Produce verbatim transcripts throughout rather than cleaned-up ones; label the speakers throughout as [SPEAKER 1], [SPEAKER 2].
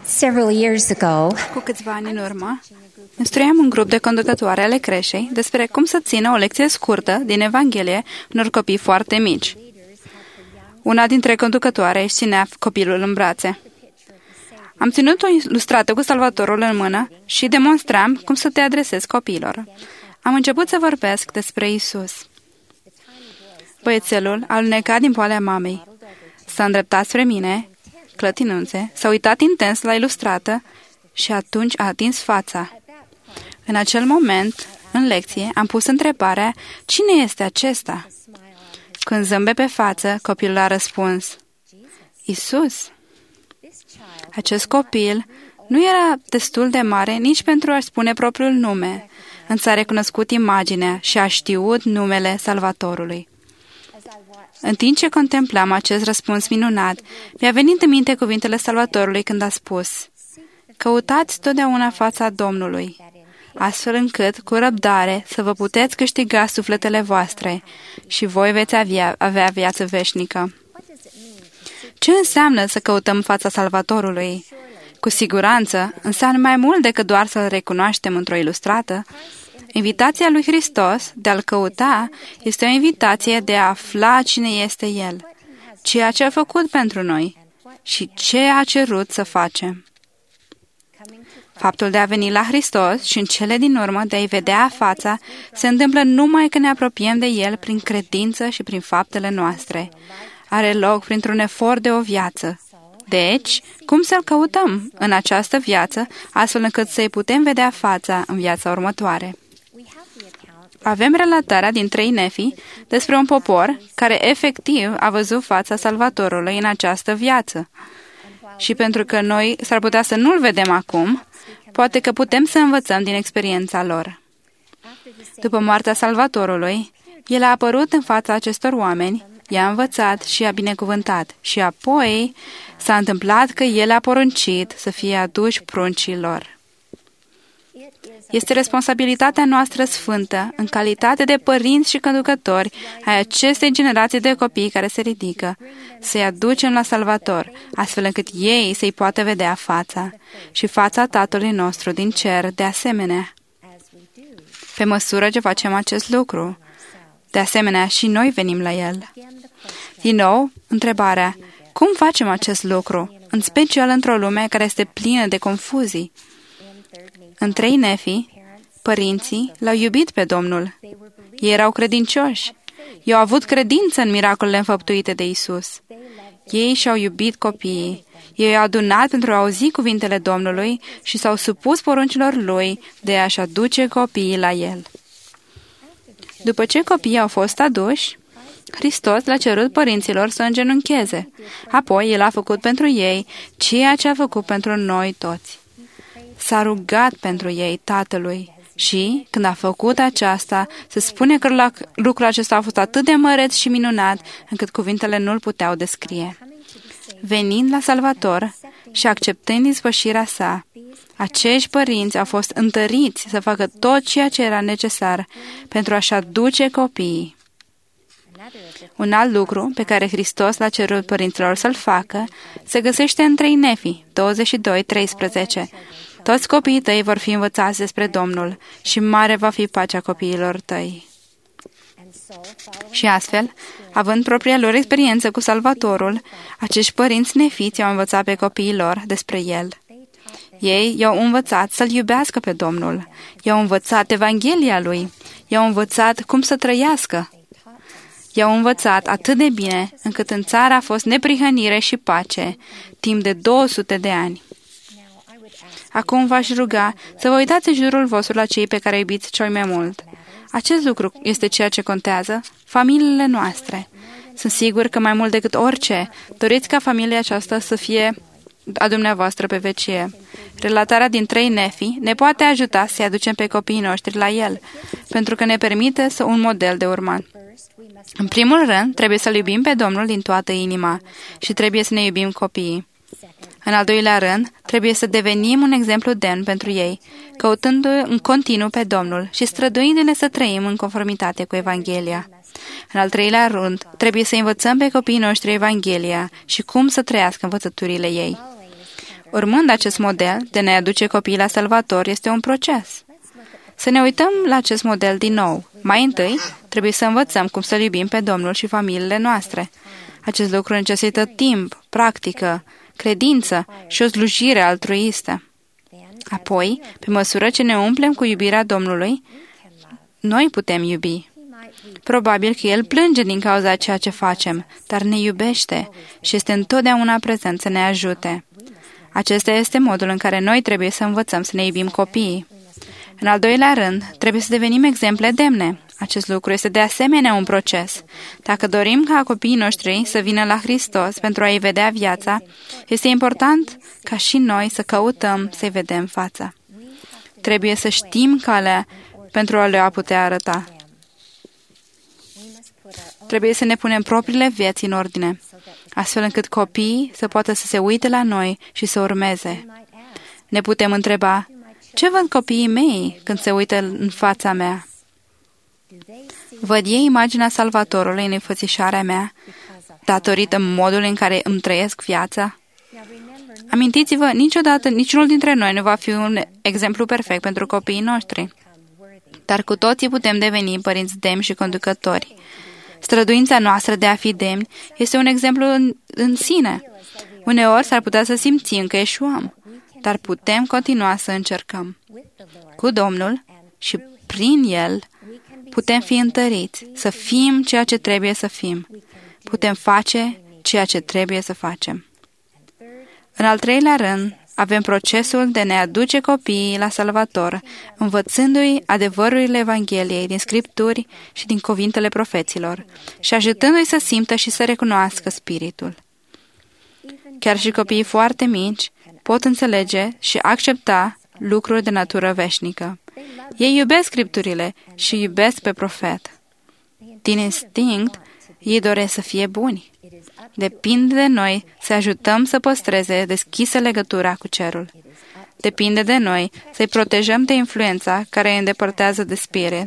[SPEAKER 1] Several years ago,
[SPEAKER 2] Cu câțiva ani în urmă, instruiam un grup de conducătoare ale creșei despre cum să țină o lecție scurtă din Evanghelie unor copii foarte mici. Una dintre conducătoare își ținea copilul în brațe. Am ținut o ilustrată cu Salvatorul în mână și demonstram cum să te adresezi copiilor. Am început să vorbesc despre Isus. Băiețelul a alunecat din poalea mamei. S-a îndreptat spre mine, clătinându-se, s-a uitat intens la ilustrată și atunci a atins fața. În acel moment, în lecție, am pus întrebarea, cine este acesta? Când zâmbe pe față, copilul a răspuns, Isus. Acest copil nu era destul de mare nici pentru a-și spune propriul nume, însă a recunoscut imaginea și a știut numele Salvatorului. În timp ce contemplam acest răspuns minunat, mi-a venit în minte cuvintele Salvatorului când a spus, căutați totdeauna fața Domnului, astfel încât, cu răbdare, să vă puteți câștiga sufletele voastre și voi veți avea, avea viață veșnică. Ce înseamnă să căutăm fața Salvatorului? Cu siguranță, înseamnă mai mult decât doar să-L recunoaștem într-o ilustrată. Invitația lui Hristos de a-L căuta este o invitație de a afla cine este El, ceea ce a făcut pentru noi și ce a cerut să facem. Faptul de a veni la Hristos și în cele din urmă de a-i vedea fața se întâmplă numai când ne apropiem de El prin credință și prin faptele noastre. Are loc printr-un efort de o viață. Deci, cum să-L căutăm în această viață, astfel încât să-i putem vedea fața în viața următoare? Avem relatarea din trei Nefi despre un popor care efectiv a văzut fața Salvatorului în această viață. Și pentru că noi s-ar putea să nu-L vedem acum, poate că putem să învățăm din experiența lor. După moartea Salvatorului, El a apărut în fața acestor oameni, i-a învățat și i-a binecuvântat și apoi s-a întâmplat că El a poruncit să fie aduși pruncilor. Este responsabilitatea noastră sfântă, în calitate de părinți și conducători ai acestei generații de copii care se ridică, să-i aducem la Salvator, astfel încât ei să-i poată vedea fața și fața Tatălui nostru din cer de asemenea. Pe măsură ce facem acest lucru, de asemenea și noi venim la El. Din nou, întrebarea, cum facem acest lucru, în special într-o lume care este plină de confuzii? În trei Nefi, părinții L-au iubit pe Domnul. Ei erau credincioși. Ei au avut credință în miracolele înfăptuite de Isus. Ei și-au iubit copiii. Ei au adunat pentru a auzi cuvintele Domnului și s-au supus poruncilor Lui de a-și aduce copiii la El. După ce copiii au fost aduși, Hristos le-a cerut părinților să îngenuncheze. Apoi El a făcut pentru ei ceea ce a făcut pentru noi toți. S-a rugat pentru ei Tatălui și, când a făcut aceasta, se spune că lucrul acesta a fost atât de măreț și minunat, încât cuvintele nu-l puteau descrie. Venind la Salvator și acceptând ispășirea sa, acești părinți au fost întăriți să facă tot ceea ce era necesar pentru a-și aduce copiii. Un alt lucru pe care Hristos l-a cerut părinților să-l facă se găsește în trei Nefi, douăzeci și doi treisprezece. Toți copiii tăi vor fi învățați despre Domnul și mare va fi pacea copiilor tăi. Și astfel, având propria lor experiență cu Salvatorul, acești părinți nefiți au învățat pe copiii lor despre El. Ei i-au învățat să-L iubească pe Domnul, i-au învățat Evanghelia Lui, i-au învățat cum să trăiască. I-au învățat atât de bine încât în țară a fost neprihănire și pace, timp de două sute de ani. Acum v-aș ruga să vă uitați în jurul vostru la cei pe care îi iubiți cel mai mult. Acest lucru este ceea ce contează, familiile noastre. Sunt sigur că mai mult decât orice, doriți ca familia aceasta să fie a dumneavoastră pe vecie. Relatarea din trei Nefi ne poate ajuta să-i aducem pe copiii noștri la El, pentru că ne permite să un model de urmat. În primul rând, trebuie să-L iubim pe Domnul din toată inima și trebuie să ne iubim copiii. În al doilea rând, trebuie să devenim un exemplu demn pentru ei, căutându în continuu pe Domnul și străduindu-ne să trăim în conformitate cu Evanghelia. În al treilea rând, trebuie să învățăm pe copiii noștri Evanghelia și cum să trăiască învățăturile ei. Urmând acest model de ne aduce copiii la Salvator este un proces. Să ne uităm la acest model din nou. Mai întâi, trebuie să învățăm cum să-L iubim pe Domnul și familiile noastre. Acest lucru necesită timp, practică, credință și o slujire altruistă. Apoi, pe măsură ce ne umplem cu iubirea Domnului, noi putem iubi. Probabil că El plânge din cauza ceea ce facem, dar ne iubește și este întotdeauna prezent să ne ajute. Acesta este modul în care noi trebuie să învățăm să ne iubim copiii. În al doilea rând, trebuie să devenim exemple demne. Acest lucru este de asemenea un proces. Dacă dorim ca copiii noștri să vină la Hristos pentru a-i vedea viața, este important ca și noi să căutăm să-i vedem fața. Trebuie să știm calea pentru a le putea arăta. Trebuie să ne punem propriile vieți în ordine, astfel încât copiii să poată să se uite la noi și să urmeze. Ne putem întreba, ce văd copiii mei când se uită în fața mea? Văd ei imaginea Salvatorului în înfățișarea mea, datorită modului în care îmi trăiesc viața? Amintiți-vă, niciodată niciunul dintre noi nu va fi un exemplu perfect pentru copiii noștri. Dar cu toții putem deveni părinți demni și conducători. Străduința noastră de a fi demni este un exemplu în, în sine. Uneori s-ar putea să simțim că eșuăm, dar putem continua să încercăm. Cu Domnul și prin El putem fi întăriți, să fim ceea ce trebuie să fim. Putem face ceea ce trebuie să facem. În al treilea rând, avem procesul de ne aduce copiii la Salvator, învățându-i adevărurile Evangheliei din Scripturi și din cuvintele profeților și ajutându-i să simtă și să recunoască Spiritul. Chiar și copiii foarte mici pot înțelege și accepta lucruri de natură veșnică. Ei iubesc Scripturile și iubesc pe profet. Din instinct, ei doresc să fie buni. Depinde de noi să ajutăm să păstreze deschisă legătura cu cerul. Depinde de noi să-i protejăm de influența care îi îndepărtează de spirit.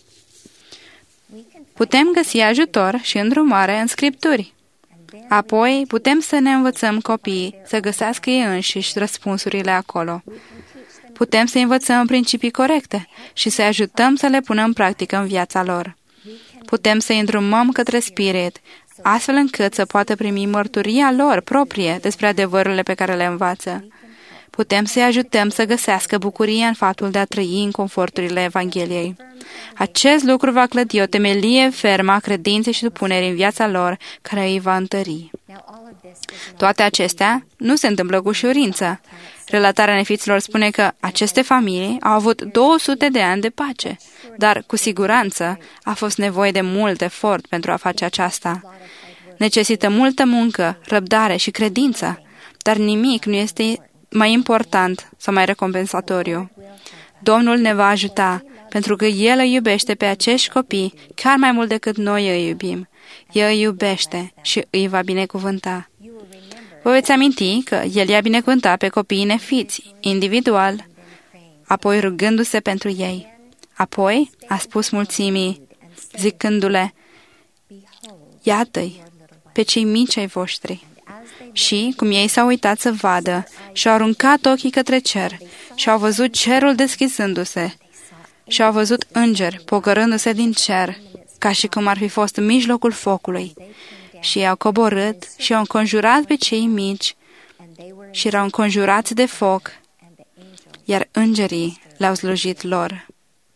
[SPEAKER 2] Putem găsi ajutor și îndrumare în Scripturi. Apoi putem să ne învățăm copiii să găsească ei înșiși răspunsurile acolo. Putem să învățăm principii corecte și să ajutăm să le punem în practică în viața lor. Putem să-i îndrumăm către Spirit, astfel încât să poată primi mărturia lor proprie despre adevărurile pe care le învață. Putem să-i ajutăm să găsească bucuria în faptul de a trăi în conforturile Evangheliei. Acest lucru va clădi o temelie fermă a credinței și supunerii în viața lor, care îi va întări. Toate acestea nu se întâmplă cu ușurință. Relatarea nefiților spune că aceste familii au avut două sute de ani de pace, dar cu siguranță a fost nevoie de mult efort pentru a face aceasta. Necesită multă muncă, răbdare și credință, dar nimic nu este mai important sau mai recompensatoriu. Domnul ne va ajuta, pentru că El îi iubește pe acești copii chiar mai mult decât noi îi iubim. El îi iubește și îi va binecuvânta. Vă veți aminti că El i-a binecuvântat pe copiii nefiți, individual, apoi rugându-se pentru ei. Apoi a spus mulțimii, zicându-le, iată-i pe cei mici ai voștri. Și, cum ei s-au uitat să vadă, și-au aruncat ochii către cer și au văzut cerul deschizându-se și au văzut îngeri pogorându-se din cer, ca și cum ar fi fost în mijlocul focului. Și i-au coborât și i-au înconjurat pe cei mici și erau înconjurați de foc, iar îngerii le-au slujit lor.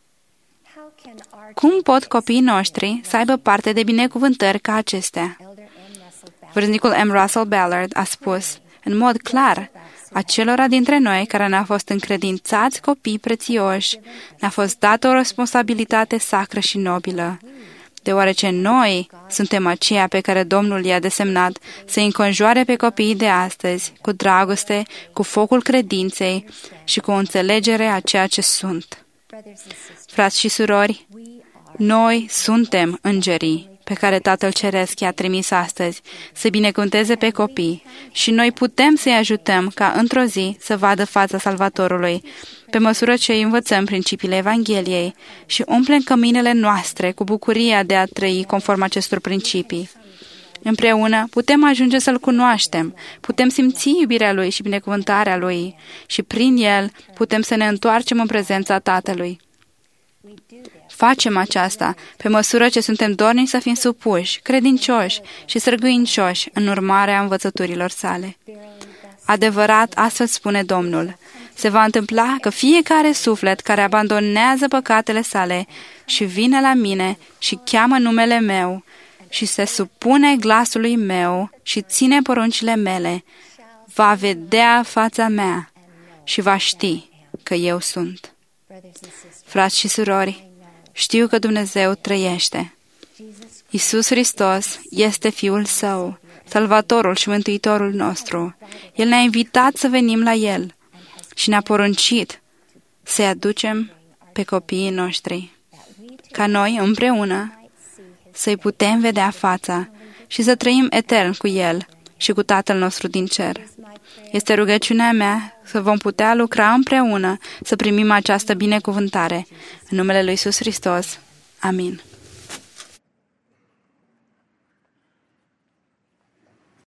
[SPEAKER 2] Cum pot copiii noștri să aibă parte de binecuvântări ca acestea? Vârstnicul M. Russell Ballard a spus, în mod clar, acelora dintre noi care ne-au fost încredințați copii prețioși, ne-a fost dată o responsabilitate sacră și nobilă, deoarece noi suntem aceia pe care Domnul i-a desemnat să înconjoare pe copiii de astăzi, cu dragoste, cu focul credinței și cu o înțelegere a ceea ce sunt. Frați și surori, noi suntem îngerii pe care Tatăl Ceresc i-a trimis astăzi să binecuvânteze pe copii și noi putem să-i ajutăm ca într-o zi să vadă fața Salvatorului, pe măsură ce îi învățăm principiile Evangheliei și umplem căminele noastre cu bucuria de a trăi conform acestor principii. Împreună putem ajunge să-L cunoaștem, putem simți iubirea Lui și binecuvântarea Lui și prin El putem să ne întoarcem în prezența Tatălui. Facem aceasta pe măsură ce suntem dornici să fim supuși, credincioși și sârguincioși în urmarea învățăturilor sale. Adevărat, astfel spune Domnul, se va întâmpla că fiecare suflet care abandonează păcatele sale și vine la mine și cheamă numele meu și se supune glasului meu și ține poruncile mele, va vedea fața mea și va ști că eu sunt. Frați și surori, știu că Dumnezeu trăiește. Iisus Hristos este Fiul Său, Salvatorul și Mântuitorul nostru. El ne-a invitat să venim la El și ne-a poruncit să-i aducem pe copiii noștri, ca noi, împreună, să-i putem vedea fața și să trăim etern cu El și cu Tatăl nostru din cer. Este rugăciunea mea să vom putea lucra împreună să primim această binecuvântare. În numele Lui Iisus Hristos. Amin.